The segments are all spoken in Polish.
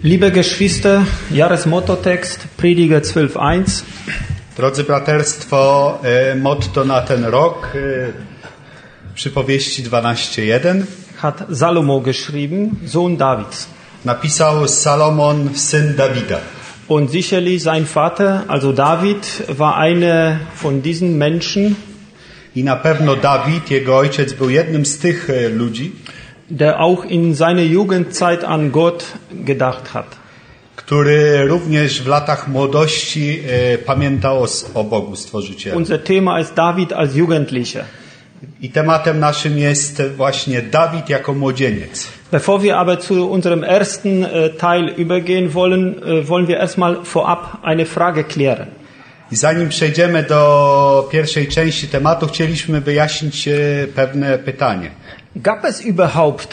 Liebe Geschwister, Jahresmottotext, Prediger 12,1. Drodzy braterstwo, motto na ten rok, przypowieści 12:1. Hat Salomo geschrieben, Sohn Davids. Napisał Salomon, syn Dawida. Und sicherlich sein Vater, also David, war einer von diesen Menschen, I na pewno Dawid, jego ojciec, był jednym z tych ludzi, der auch in seiner Jugendzeit an Gott gedacht hat. który również w latach młodości pamiętał o Bogu Stworzycielu. Unser Thema ist David als Jugendlicher. I tematem naszym jest właśnie Dawid jako młodzieniec. Bevor wir aber zu unserem ersten Teil übergehen wollen, wollen wir erstmal vorab eine Frage klären. I zanim przejdziemy do pierwszej części tematu, chcieliśmy wyjaśnić pewne pytanie. Gab es überhaupt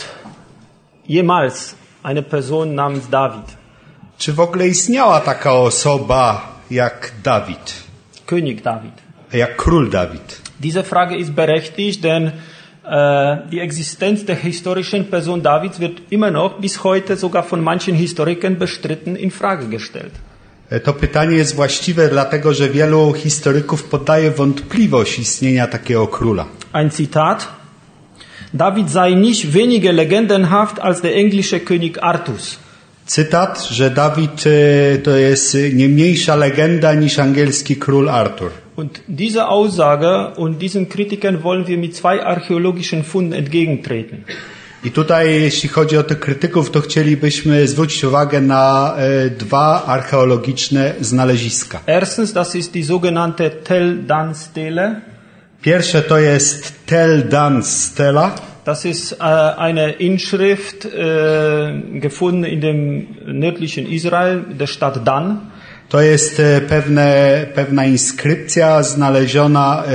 jemals eine Person namens David? Czy w ogóle istniała taka osoba jak Dawid, König David. jak król Dawid? Diese Frage ist berechtigt, denn die Existenz der historischen Person Davids wird immer noch bis heute sogar von manchen Historikern bestritten in Frage gestellt. To pytanie jest właściwe, dlatego że wielu historyków poddaje wątpliwość istnienia takiego króla. Ein Zitat: David sei nicht weniger legendenhaft als der englische König Artus. Cytat, że Dawid to jest nie mniejsza legenda niż angielski król Artur. Und diese Aussage und diesen Kritikern wollen wir mit zwei archäologischen Funden entgegentreten. I tutaj, jeśli chodzi o tych krytyków, to chcielibyśmy zwrócić uwagę na dwa archeologiczne znaleziska. Erstens, das ist die sogenannte Tel Dan Stele. Pierwsze to jest Tel Dan Stela. Das ist eine Inschrift gefunden in dem nördlichen Israel, der Stadt Dan. To jest pewna inskrypcja znaleziona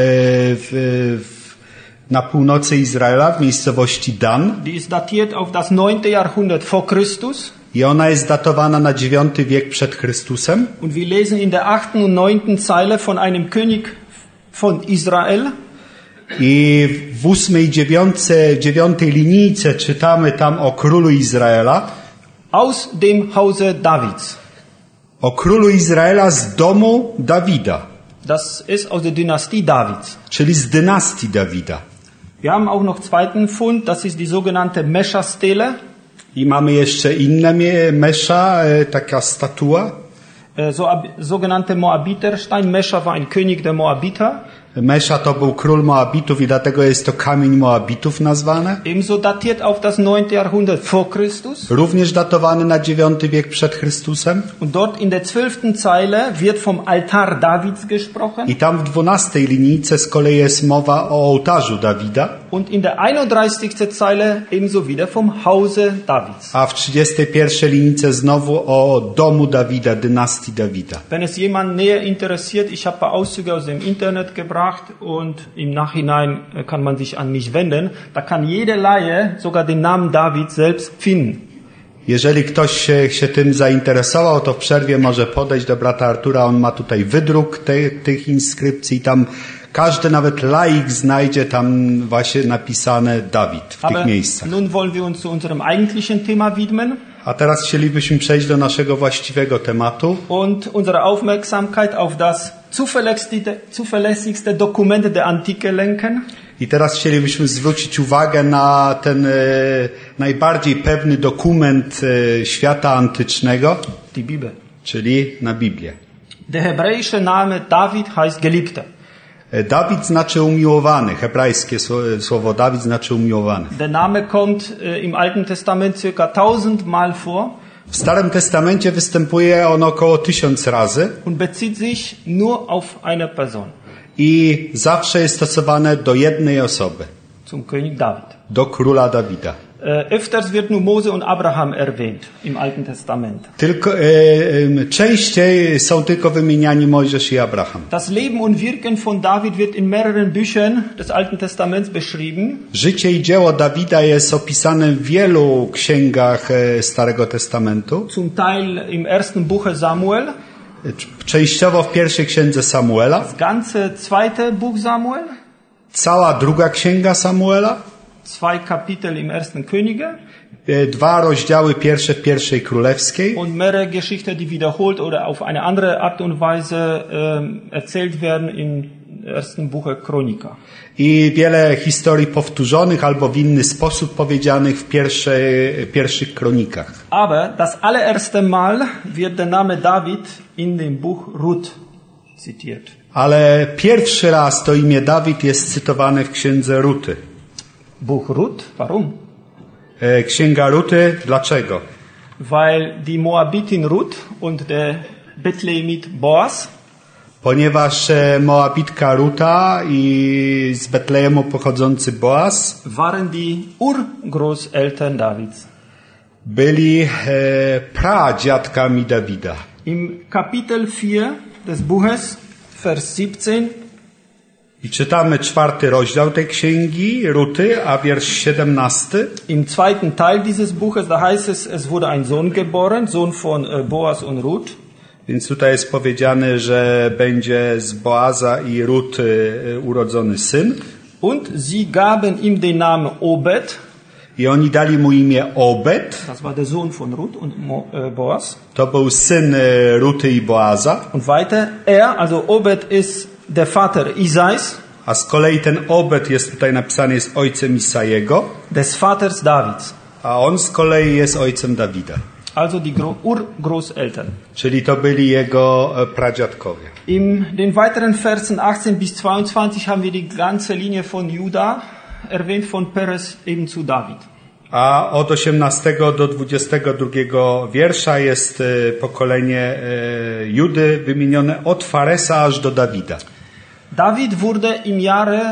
na północy Izraela, w miejscowości Dan. Die ist datiert auf das 9. Jahrhundert vor Christus. I ona jest datowana na IX wiek przed Chrystusem. Und wir lesen in der 8. und 9. Zeile von einem König von Israel. I w 8. i 9. linijce czytamy tam o królu Izraela. Aus dem Hause Davids. O królu Izraela z domu Dawida. Das ist aus der Dynastie Davids. Czyli z dynastii Dawida. Wir haben auch noch zweiten Fund, das ist die sogenannte Mesha-Stele. I mamy jeszcze inne Mesha, taka statua. Sogenannte Moabiterstein. Mesha war ein König der Moabiter. Mesha to był król Moabitów i dlatego jest to kamień Moabitów nazwane. Ebenso datiert auf das 9. Jahrhundert vor Christus. Również datowany na IX wiek przed Chrystusem. Und dort in der 12. Zeile wird vom Altar Davids gesprochen. I tam w 12. linijce z kolei jest mowa o ołtarzu Dawida. Und in der 31. Zeile ebenso wieder vom Hause Davids. A w 31. linijce znowu o domu Dawida, dynastii Dawida. Wenn es jemand näher interessiert, ich habe ein paar Auszüge aus dem Internet gebracht und im Nachhinein kann man sich an mich wenden. Da kann jede Laie sogar den Namen David selbst finden. Jeżeli ktoś się tym zainteresował, to w przerwie może podejść do brata Artura. On ma tutaj wydruk tych inskrypcji. Tam każdy, nawet laik, znajdzie tam właśnie napisane Dawid w tych miejscach. Nun wollen wir uns zu unserem eigentlichen Thema widmen. A teraz chcielibyśmy przejść do naszego właściwego tematu. Und unsere Aufmerksamkeit auf das zuverlässigste Dokument der Antike lenken. I teraz chcielibyśmy zwrócić uwagę na ten najbardziej pewny dokument świata antycznego, Die Bibel. czyli na Biblię. Der hebräische Name David heißt Geliebter. Dawid znaczy umiłowany. Hebrajskie słowo Dawid znaczy umiłowany. Der Name kommt im Alten Testament circa 1000 Mal vor. W Starym Testamencie występuje on około 1000 razy. Und bezieht sich nur auf eine Person. I zawsze jest stosowane do jednej osoby. Zum König David. Do króla Dawida. Öfters wird nur Mose und Abraham erwähnt im Alten Testament. Tylko częściej są tylko wymieniani Mojżesz i Abraham. Das Leben und Wirken von David wird in mehreren Büchern des Alten Testaments beschrieben. Życie i dzieło Dawida jest opisane w wielu księgach Starego Testamentu. Zum Teil im ersten Buche Samuel. Częściowo w pierwszej księdze Samuela. Das ganze zweite Buch Samuel. Cała druga księga Samuela. 2 Kapitel im ersten Könige. 2 rozdziały pierwsze w pierwszej królewskiej und mehrere Geschichten, die wiederholt oder auf eine andere Art und Weise erzählt werden im ersten Buche Chronika. i wiele historii powtórzonych albo w inny sposób powiedzianych w pierwszych kronikach. Aber das allererste Mal wird der Name David in dem Buch Ruth zitiert. Ale pierwszy raz to imię Dawid jest cytowane w księdze Ruty. Buch Ruth, warum? Księga Ruty, dlaczego? Weil die Moabitin Ruth und der Bethlehemit Boaz Ponieważ Moabitka Ruta i z Betlejemu pochodzący Boaz waren die Urgroßeltern Davids. byli pradziadkami Dawida. Im Kapitel 4 des Buches, Vers 17, I czytamy 4 rozdział tej księgi Ruty, a wiersz 17. im zweiten Teil dieses Buches, da heißt es, es wurde ein Sohn geboren, Sohn von Boaz und Ruth. Więc tutaj jest powiedziane, że będzie z Boaza i Ruty urodzony syn. Und sie gaben ihm den Namen Obed, I oni dali mu imię Obed. das war der Sohn von Ruth und Boaz. To był syn Ruty i Boaza. Und weiter, also Obed ist der Vater Isais, A z kolei ten Obed jest tutaj napisany, jest ojcem Isajego. des Vaters Davids. A on z kolei jest ojcem Dawida. Also die Urgroßeltern. Czyli to byli jego pradziadkowie. In den weiteren Versen 18 bis 22 haben wir die ganze Linie von Juda erwähnt, von Perez eben zu David. A od 18 do 22 wiersza jest pokolenie Judy wymienione od Faresa aż do Dawida. David wurde im Jahre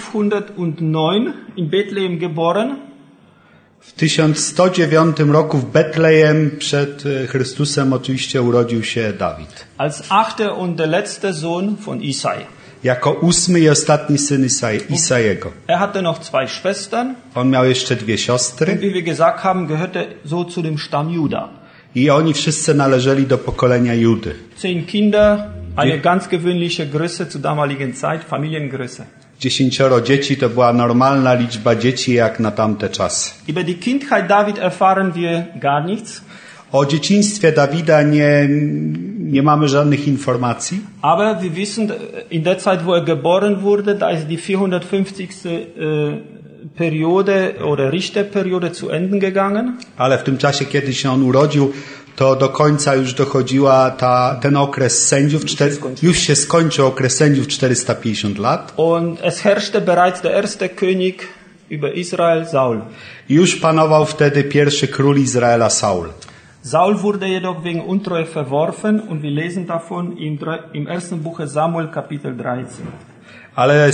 1109 in Bethlehem geboren. W 1109 roku w Betlejem przed Chrystusem oczywiście urodził się Dawid. Als achter und der letzte Sohn von Isai. Jako 8. i ostatni syn Isajego. Hatte noch 2 Schwestern. On miał jeszcze 2 Und siostry wie wir gesagt haben, gehörte so zu dem Stamm Juda. i oni wszyscy należeli do pokolenia Judy. 10 Kinder, eine ganz gewöhnliche Größe zur damaligen Zeit, Familiengröße. 10 dzieci to była normalna liczba dzieci jak na tamte czasy. Über die Kindheit David erfahren wir gar nichts. O dzieciństwie Dawida nie mamy żadnych informacji, Aber wir wissen, in der Zeit, wo geboren wurde, da ist die 450. Periode oder Richterperiode zu Ende gegangen. ale w tym czasie, kiedy się on urodził, to do końca już dochodziła ten okres sędziów, już się skończył okres sędziów 450 lat. Und es herrschte bereits der erste König über Israel, Saul. I już panował wtedy pierwszy król Izraela, Saul. Saul wurde jedoch wegen Untreue verworfen und wir lesen davon im ersten Buche Samuel, Kapitel 13. Ale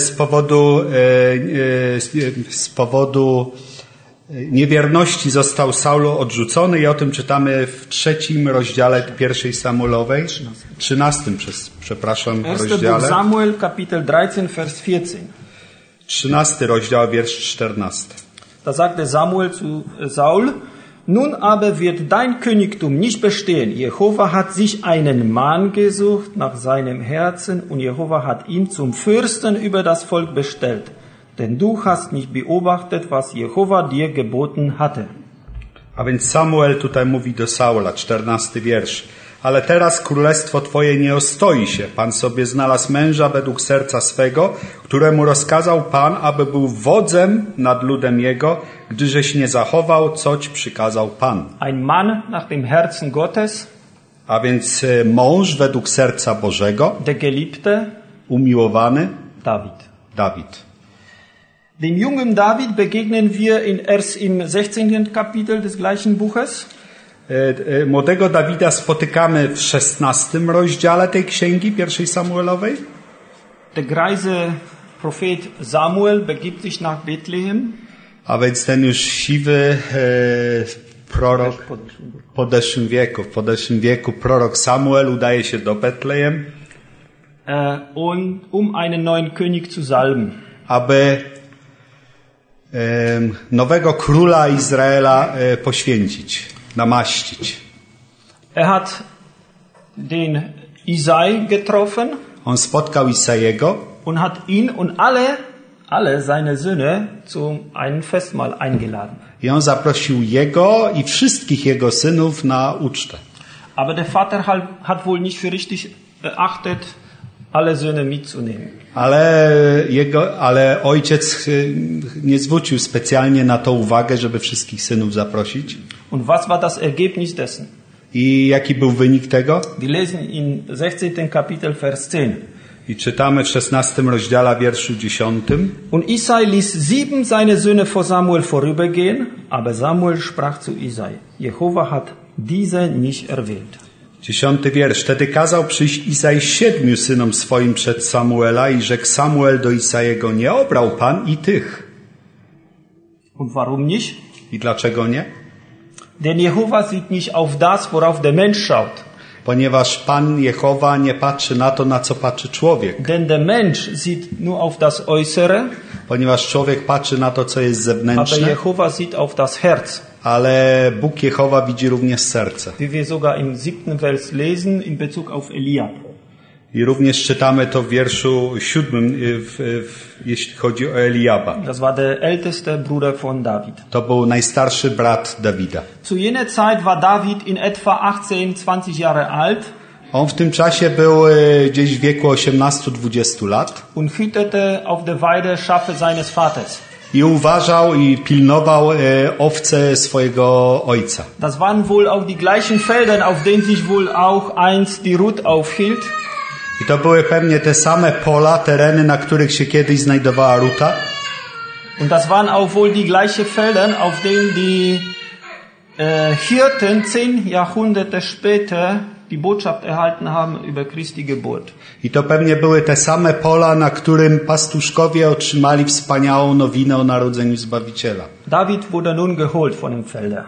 z powodu niewierności został Saul odrzucony i o tym czytamy w 3 rozdziale 1 Samuelowej, 13 Erster Buch rozdziale. Samuel, Kapitel 13, Vers 14. 13 rozdział, wiersz 14. Da sagte Samuel zu Saul, nun aber wird dein Königtum nicht bestehen. Jehova hat sich einen Mann gesucht nach seinem Herzen und Jehova hat ihn zum Fürsten über das Volk bestellt. Denn du hast nicht beobachtet, was Jehova dir geboten hatte. A więc Samuel tutaj mówi do Saula, 14 wiersz. Ale teraz królestwo twoje nie ostoi się. Pan sobie znalazł męża według serca swego, któremu rozkazał Pan, aby był wodzem nad ludem jego, gdyżeś nie zachował, coć przykazał Pan. Ein Mann nach dem Herzen Gottes, A więc mąż według serca Bożego, der Geliebte, umiłowany David. Dem jungen David begegnen wir erst im 16. Kapitel des gleichen Buches. Młodego Dawida spotykamy w 16 rozdziale tej księgi, 1 Samuelowej. Der greise Prophet Samuel begibt sich nach Bethlehem. A więc ten już siwy prorok w podeszłym wieku prorok Samuel udaje się do Betlejem, um einen neuen König zu salben. aby nowego króla Izraela poświęcić, namaścić. Hat den Isai getroffen On spotkał Isajego und hat ihn und alle alle seine Söhne zu einem Festmahl eingeladen. I on zaprosił jego i wszystkich jego synów na ucztę. Aber der Vater hat wohl nicht für richtig erachtet, alle Söhne mitzunehmen. Ale ojciec nie zwrócił specjalnie na to uwagę, żeby wszystkich synów zaprosić. Und was war das Ergebnis dessen? I jaki był wynik tego? Wir lesen in 16. Kapitel, Vers 10. I czytamy w 16 rozdziale, wierszu 10. Und Isai ließ 7 seine Söhne vor Samuel vorübergehen, aber Samuel sprach zu Isai, Jehova hat diese nicht erwählt. 10 wiersz. Wtedy kazał przyjść Isai 7 synom swoim przed Samuela i rzekł Samuel do Isaiego, nie obrał Pan i tych. Und warum nicht? I dlaczego nie? Denn Jehova sieht nicht auf das, worauf der Mensch schaut. Ponieważ Pan Jehowa nie patrzy na to, na co patrzy człowiek. Denn der Mensch sieht nur auf das Äußere, Ponieważ człowiek patrzy na to, co jest aber zewnętrzne, Jehova sieht auf das Herz. ale Bóg Jehowa widzi również serce. Wie wir sogar im 7. Vers lesen in Bezug auf Eliab. I również czytamy to w wierszu 7, jeśli chodzi o Eliaba. Das war der älteste Bruder von David. To był najstarszy brat Dawida. Zu jener Zeit war David in etwa 18-20 Jahre alt On w tym czasie był gdzieś w wieku 18-20 lat und hütete auf der Weide Schafe seines Vaters. i uważał i pilnował owce swojego ojca. Das waren wohl auch die gleichen Felder, auf denen sich wohl auch einst die Ruth aufhielt. I to były pewnie te same pola, tereny, na których się kiedyś znajdowała Ruta. Und das waren auch wohl die gleichen Felder, auf denen die Hirten 10 Jahrhunderte später die Botschaft erhalten haben über Christi Geburt. I to pewnie były te same pola, na którym pastuszkowie otrzymali wspaniałą nowinę o narodzeniu Zbawiciela. David wurde nun geholt von dem Felder.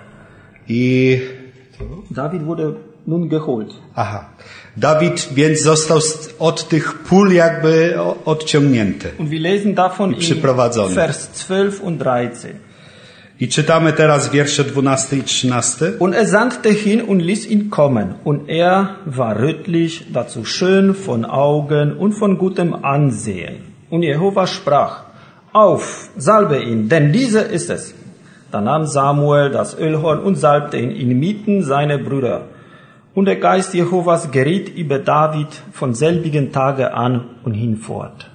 David wurde nun geholt. Dawid więc został od tych pól jakby odciągnięty. Und wir lesen davon in przyprowadzony. Vers 12 und 13. I czytamy teraz wiersze 12 i 13. Und er sandte hin und ließ ihn kommen. Und er war rötlich, dazu schön von Augen und von gutem Ansehen. Und Jehova sprach, auf, salbe ihn, denn dieser ist es. Da nahm Samuel das Ölhorn und salbte ihn inmitten seiner Brüder. Und der Geist Jehovas geriet über David von selbigen Tage an und hinfort.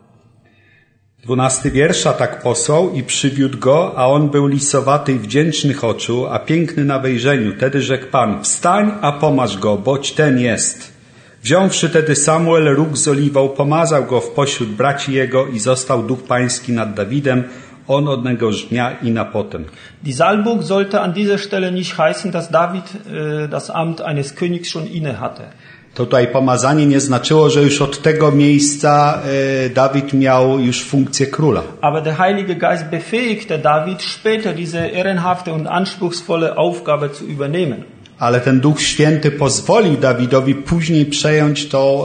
12 wiersz, a tak posłał i przywiódł go, a on był lisowaty i wdzięcznych oczu, a piękny na wejrzeniu. Tedy rzekł Pan, wstań, a pomaż go, boć ten jest. Wziąwszy tedy Samuel róg z oliwą, pomazał go w pośród braci jego i został duch pański nad Dawidem, on od negoż dnia i na potem. Die Salbung sollte an dieser Stelle nicht heißen, dass David das Amt eines Königs schon inne hatte. Tutaj pomazanie nie znaczyło, że już od tego miejsca Dawid miał już funkcję króla. Aber der Heilige Geist befähigte David später diese ehrenhafte und anspruchsvolle Aufgabe zu übernehmen. Ale ten Duch Święty pozwolił Dawidowi później przejąć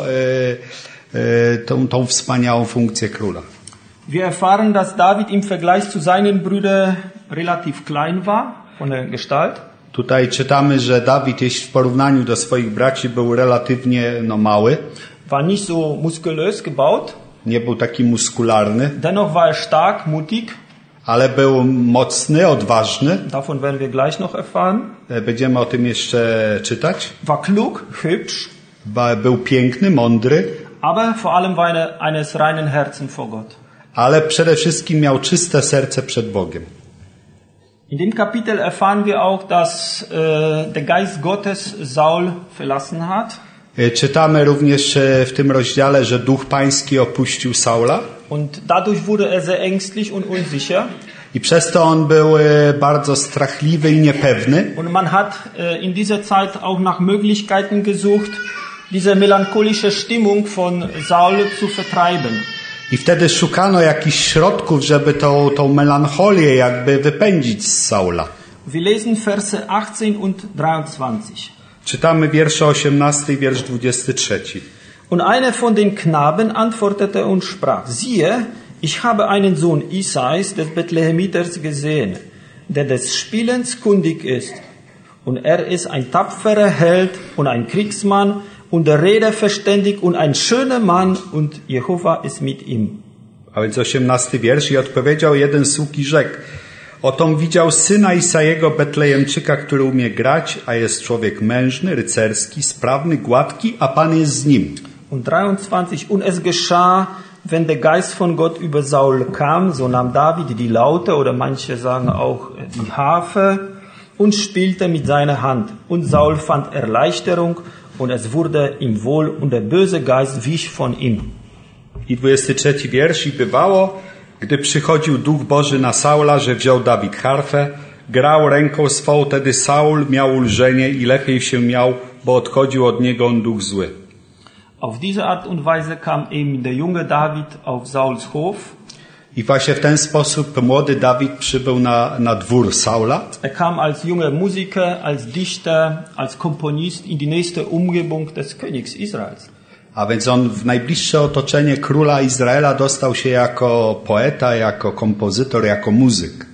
tą wspaniałą funkcję króla. Wir erfahren, dass David im Vergleich zu seinen Brüdern relativ klein war von der Gestalt. Tutaj czytamy, że Dawid, jeśli w porównaniu do swoich braci, był relatywnie mały. War nicht so muskulös gebaut. Nie był taki muskularny. Dennoch war er stark, mutig. Ale był mocny, odważny. Davon werden wir gleich noch erfahren. Będziemy o tym jeszcze czytać. War klug, hübsch. Był piękny, mądry. Aber vor allem war er eines reinen Herzens vor Gott. Ale przede wszystkim miał czyste serce przed Bogiem. In dem Kapitel erfahren wir auch, dass der Geist Gottes Saul verlassen hat. Czytamy również w tym rozdziale, że Duch Pański opuścił Saula. Und dadurch wurde er sehr ängstlich und unsicher. I przez to on był bardzo strachliwy i niepewny. Und man hat in dieser Zeit auch nach Möglichkeiten gesucht, diese melancholische Stimmung von Saul zu vertreiben. I wtedy szukano jakichś środków, żeby tą melancholię jakby wypędzić z Saula. Wir lesen Verse 18 und 23. Czytamy wiersze 18 i wiersz 23. Und einer von den Knaben antwortete und sprach, siehe, ich habe einen Sohn Isais des Bethlehemiters gesehen, der des Spielens kundig ist. Und er ist ein tapferer Held und ein Kriegsmann und der Rede verständig und ein schöner Mann und Jehova ist mit ihm. A więc 18 wiersz. I odpowiedział jeden sług i rzekł: otom widział syna Isajego Betlejemczyka, który umie grać, a jest człowiek mężny, rycerski, sprawny, gładki, a Pan jest z nim. Und 23, und es geschah, wenn der Geist von Gott über Saul kam, so nahm David die Laute, oder manche sagen auch die Harfe, und spielte mit seiner Hand. Und Saul fand Erleichterung, und es wurde ihm wohl, und der böse Geist wich von ihm. I 23 wiersz. I bywało, gdy przychodził Duch Boży na Saula, że wziął Dawid harfę, grał ręką swą, wtedy Saul miał ulżenie i lepiej się miał, bo odchodził od niego on duch zły. Auf diese Art und Weise kam eben der junge David auf Sauls Hof. I właśnie w ten sposób młody Dawid przybył na dwór Saula. Kam als junger Musiker, als Dichter, als Komponist in die nächste Umgebung des Königs Israels. A więc on w najbliższe otoczenie króla Izraela dostał się jako poeta, jako kompozytor, jako muzyk.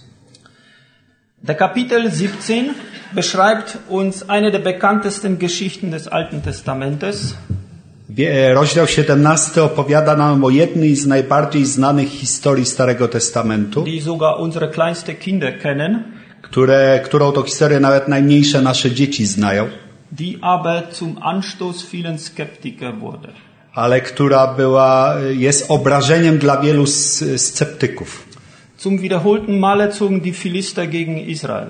Der Kapitel 17 beschreibt uns eine der bekanntesten Geschichten des Alten Testamentes. Rozdział 17 opowiada nam o jednej z najbardziej znanych historii Starego Testamentu, Die sogar unsere kleinste Kinder kennen, którą to historię nawet najmniejsze nasze dzieci znają, die aber zum Anstoß vielen Skeptiker wurde. ale która jest obrażeniem dla wielu sceptyków. Zum wiederholten Male zogen die Philister gegen Israel.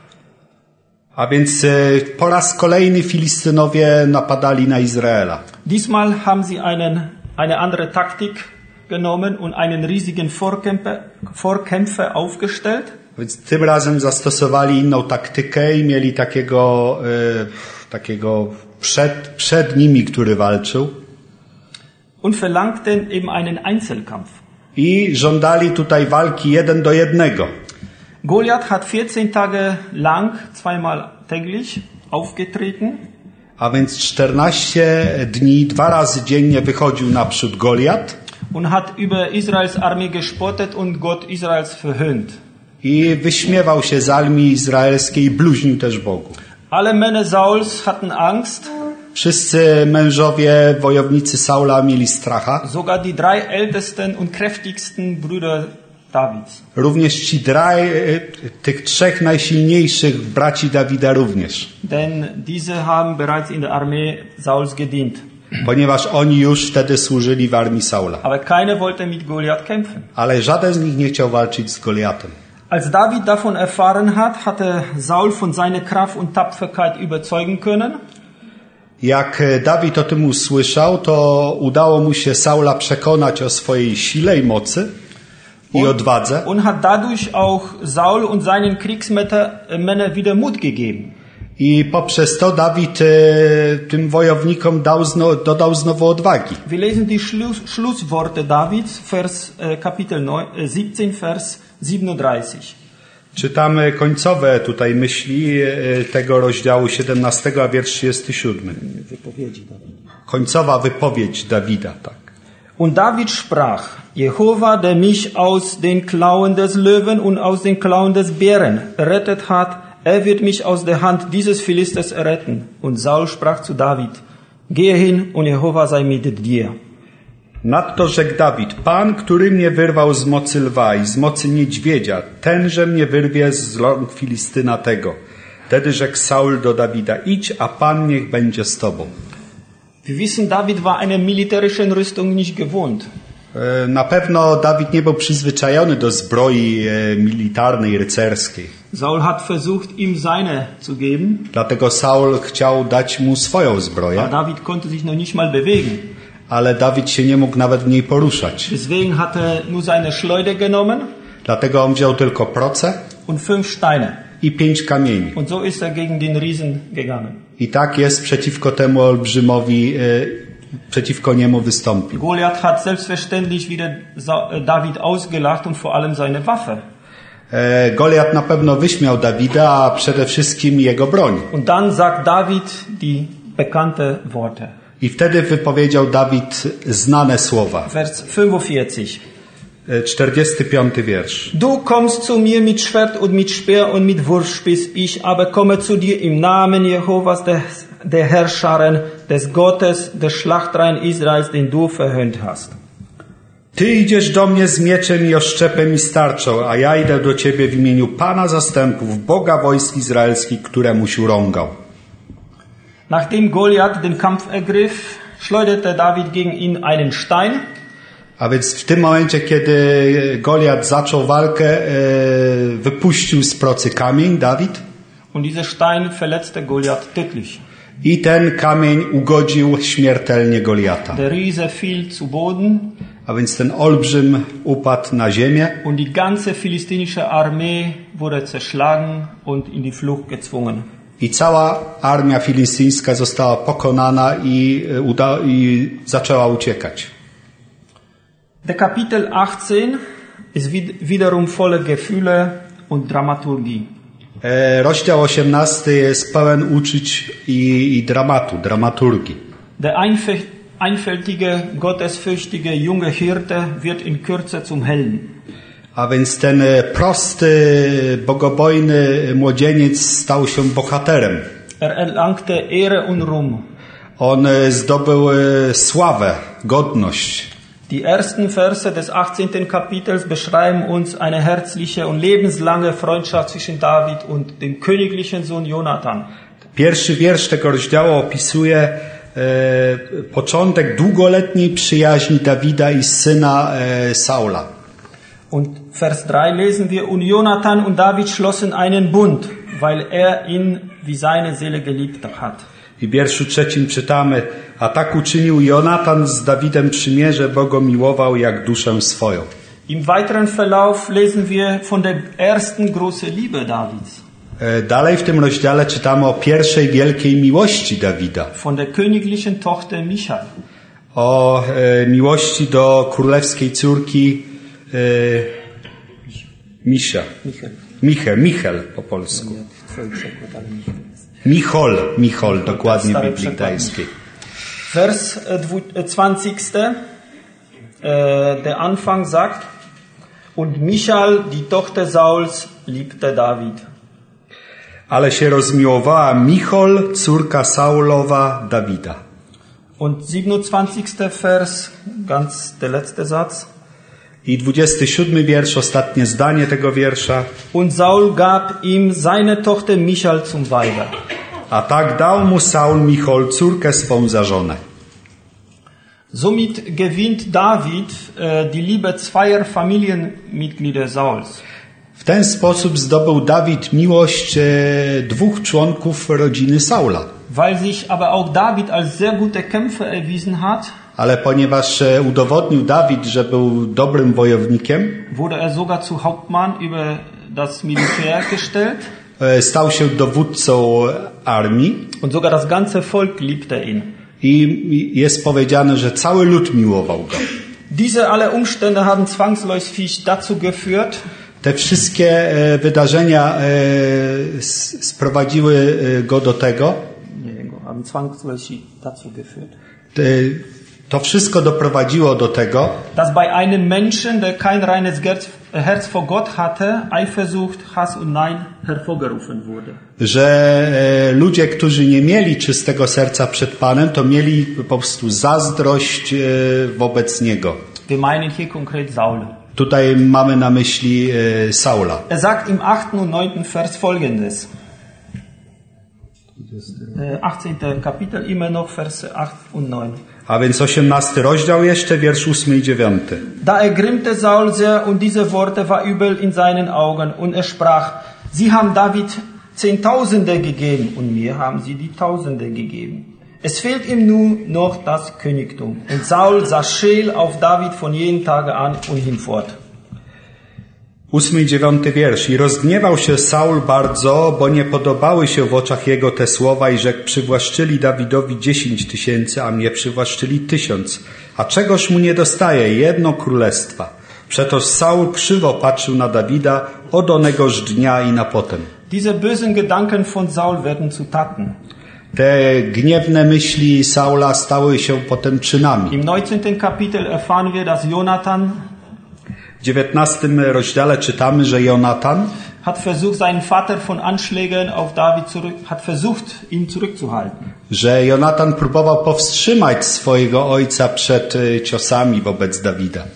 A więc po raz kolejny Filistynowie napadali na Izraela. Diesmal haben sie eine andere Taktik genommen und einen riesigen Vorkämpfer aufgestellt. Więc tym razem zastosowali inną taktykę i mieli takiego przed nimi, który walczył. Und verlangten eben einen Einzelkampf. I żądali tutaj walki 1 do 1. Goliath hat 14 Tage lang, zweimal täglich, aufgetreten. A więc 14 dni, 2 razy dziennie wychodził naprzód Goliat. Und hat über Israels Armee gespottet und Gott Israels verhöhnt. I wyśmiewał się z armii izraelskiej i bluźnił też Bogu. Alle Männer Sauls hatten Angst. Wszyscy mężowie, wojownicy Saula mieli stracha. Sogar die 3 ältesten und kräftigsten Brüder Davids. Również tych 3 najsilniejszych braci Dawida również. Denn diese haben bereits in der Armee Sauls gedient. Ponieważ oni już wtedy służyli w armii Saula. Aber keiner wollte mit Goliath kämpfen. Ale żaden z nich nie chciał walczyć z Goliatem. Als David davon erfahren hat, hatte Saul von seiner Kraft und Tapferkeit überzeugen können. Jak Dawid o tym usłyszał, to udało mu się Saula przekonać o swojej sile i mocy i odwadze. Und hat dadurch auch Saul und seinen Kriegsmännern wieder Mut gegeben. I poprzez to Dawid tym wojownikom dodał znowu odwagi. Wir lesen die Schlussworte Davids, Kapitel 17, Vers 37. Czytamy końcowe tutaj myśli tego rozdziału 17, a wiersz 37. Końcowa wypowiedź Dawida, tak. Und David sprach: Jehova, der mich aus den Klauen des Löwen und aus den Klauen des Bären errettet hat, wird mich aus der Hand dieses Philisters erretten. Und Saul sprach zu David: Gehe hin und Jehova sei mit dir. Nadto rzekł Dawid: Pan, który mnie wyrwał z mocy lwa i z mocy niedźwiedzia, tenże mnie wyrwie z rąk Filistyna tego. Wtedy rzekł Saul do Dawida: idź, a Pan niech będzie z tobą. Wir wissen, David war einer militärischen Rüstung nicht gewohnt. Na pewno Dawid nie był przyzwyczajony do zbroi militarnej, rycerskiej. Saul hat versucht, ihm seine zu geben. Dlatego Saul chciał dać mu swoją zbroję. Aber David konnte sich noch nicht mal bewegen. Ale Dawid się nie mógł nawet w niej poruszać. Deswegen hat nur seine Schleuder genommen. Dlatego on wziął tylko proce und 5 Steine. I 5 kamieni. Und so ist gegen den Riesen gegangen. I tak jest przeciwko temu olbrzymowi, przeciwko niemu wystąpił. Goliath hat selbstverständlich wieder David ausgelacht und vor allem seine Waffe. Goliat na pewno wyśmiał Dawida, a przede wszystkim jego broń. Und dann sagt David die bekannte Worte. I wtedy wypowiedział Dawid znane słowa. Vers 45. 45 wiersz. Du kommst zu mir mit Schwert und mit Speer und mit Wurfspieß, ich aber komme zu dir im Namen Jehovas, der Herrscharen, des Gottes, des Schlachtreihen Israels, den du verhöhnt hast. Ty idziesz do mnie z mieczem i oszczepem i starczą, a ja idę do ciebie w imieniu Pana zastępów, Boga wojsk izraelskich, któremu się urągał. Nachdem Goliath den Kampf ergriff, schleuderte David gegen ihn einen Stein. A więc w tym momencie, kiedy Goliat zaczął walkę, wypuścił z procy kamień, Dawid. Und dieser Stein verletzte Goliath tödlich. I ten kamień ugodził śmiertelnie Goliata. Der Riese fiel zu Boden. A więc ten olbrzym upadł na ziemię. Und die ganze philistinische Armee wurde zerschlagen und in die Flucht gezwungen. I cała armia filistyńska została pokonana i zaczęła uciekać. Der Kapitel 18 ist wiederum voller Gefühle und Dramaturgie. Rozdział 18 jest pełen uczuć i dramatu, dramaturgii. Der einfältige, gottesfürchtige junge Hirte wird in Kürze zum Helden. A więc ten prosty, bogobojny młodzieniec stał się bohaterem. Er erlangte Ehre und Ruhm. On zdobył sławę, godność. Die ersten Verse des 18. Kapitels beschreiben uns eine herzliche und lebenslange Freundschaft zwischen David und dem königlichen Sohn Jonathan. Pierwszy wiersz tego rozdziału opisuje początek długoletniej przyjaźni Dawida i syna Saula. Und Vers 3 lesen wir, und Jonathan und David schlossen einen Bund, weil er ihn wie seine Seele geliebt hat. I w wierszu 3 czytamy, a tak uczynił Jonatan z Dawidem przymierze, bo go miłował jak duszę swoją. Im weiteren Verlauf lesen wir von der ersten großen Liebe Davids. Dalej w tym rozdziale czytamy o pierwszej wielkiej miłości Dawida. Von der königlichen Tochter Michal. O miłości do królewskiej córki Michel po polsku. Michol, dokładnie w Biblii Gdańskiej. Vers 20. Der Anfang sagt, und Michal, die Tochter Sauls, liebte David. Ale się rozmiłowała Michol, córka Saulowa, Dawida. Und 27. Vers, ganz der letzte Satz. I 27 wiersz, ostatnie zdanie tego wiersza. Und Saul gab ihm seine Tochter Michal zum Weibe. A tak dał mu Saul Michol, córkę swą za żonę. Somit gewinnt David die Liebe zweier Familienmitglieder Sauls. W ten sposób zdobył Dawid miłość dwóch członków rodziny Saula. Weil sich aber auch David als sehr guter Kämpfer erwiesen hat, ale ponieważ udowodnił Dawid, że był dobrym wojownikiem, wurde er sogar zu Hauptmann über das Militär gestellt. Stał się dowódcą armii. Und sogar das ganze Volk liebte ihn. I jest powiedziane, że cały lud miłował go. Diese alle Umstände haben zwangsläufig dazu geführt, te wszystkie wydarzenia sprowadziły go do tego. Haben zwangsläufig dazu geführt. To wszystko doprowadziło do tego, dass bei einem Menschen, der kein reines Herz vor Gott hatte, Eifersucht, Hass und Nein hervorgerufen wurde. Że ludzie, którzy nie mieli czystego serca przed Panem, to mieli po prostu zazdrość wobec Niego. Wir meinen hier konkret Saul. Tutaj mamy na myśli Saula. Er sagt im 8. und 9. Vers folgendes. 18. Kapitel, immer noch Verse 8 und 9. A więc 18 rozdział jeszcze, wiersz 8 i 9. Da ergrimmte Saul sehr und diese Worte war übel in seinen Augen und er sprach, Sie haben David Zehntausende gegeben und mir haben sie die Tausende gegeben. Es fehlt ihm nun noch das Königtum. Und Saul sah scheel auf David von jenem Tage an und hinfort. 8 i 9 wiersz. I rozgniewał się Saul bardzo, bo nie podobały się w oczach jego te słowa i rzekł, przywłaszczyli Dawidowi 10 000, a mnie przywłaszczyli 1000. A czegoż mu nie dostaje? Jedno królestwa. Przetoż Saul krzywo patrzył na Dawida od onegoż dnia i na potem. Diese bösen Gedanken von Saul werden zu Taten. Te gniewne myśli Saula stały się potem czynami. Im 19. Kapitel erfahren wir, dass Jonathan w 19 rozdziale czytamy, że Jonatan hat versucht, seinen Vater von Anschlägen auf David ihn zurückzuhalten. Że Jonatan próbował powstrzymać swojego ojca przed ciosami wobec Dawida.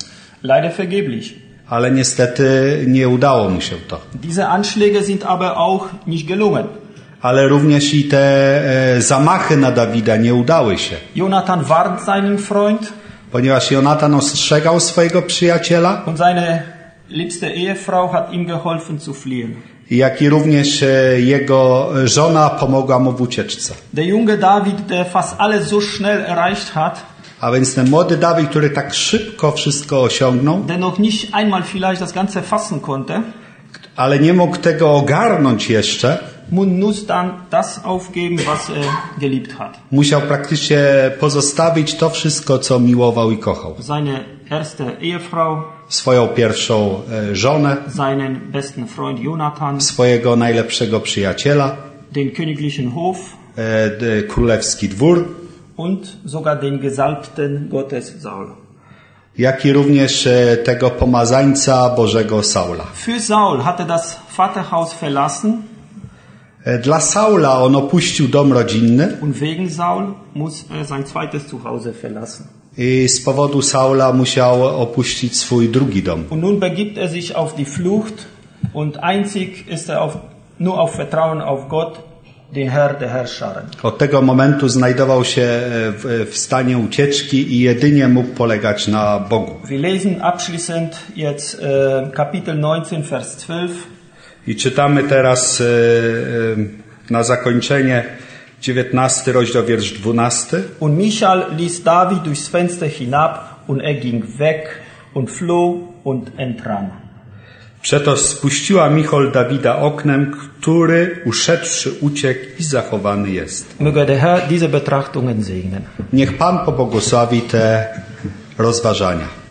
Leider vergeblich. Ale niestety nie udało mu się to. Diese Anschläge sind aber auch nicht gelungen. Ale również i te zamachy na Dawida nie udały się. Jonathan warnt seinen Freund Ponieważ Jonatan ostrzegał swojego przyjaciela, und seine liebste Ehefrau hat ihm geholfen zu fliehen. jak i również jego żona pomogła mu w ucieczce. Der junge David, der fast alles so schnell erreicht hat, A więc ten młody Dawid, który tak szybko wszystko osiągnął, der noch nicht einmal vielleicht das Ganze fassen konnte, ale nie mógł tego ogarnąć jeszcze, muss dann das aufgeben, was er geliebt hat. musiał praktycznie pozostawić to wszystko, co miłował i kochał. Seine erste Ehefrau, Swoją pierwszą żonę, seinen besten Freund Jonathan, swojego najlepszego przyjaciela, den königlichen Hof królewski dwór, und sogar den Gesalbten Gottes Saul. jak i również tego pomazańca Bożego Saula. Für Saul hatte das Vaterhaus verlassen Dla Saula on opuścił dom rodzinny und wegen Saul muss er sein zweites Zuhause verlassen. i z powodu Saula musiał opuścić swój drugi dom. Und nun begibt er sich auf die Flucht und einzig ist er nur auf Vertrauen auf Gott, den Herr der Herrscharen. Od tego momentu znajdował się w stanie ucieczki i jedynie mógł polegać na Bogu. Wir lesen abschließend jetzt Kapitel 19, Vers 12. I czytamy teraz na zakończenie 19 rozdział, wiersz 12. Und Michal ließ David durchs Fenster hinab und er ging weg und floh und entrann. Przeto spuściła Michal Dawida oknem, który uszedłszy uciekł i zachowany jest. Möge der Herr diese Betrachtungen segnen. Niech Pan pobłogosławi te rozważania.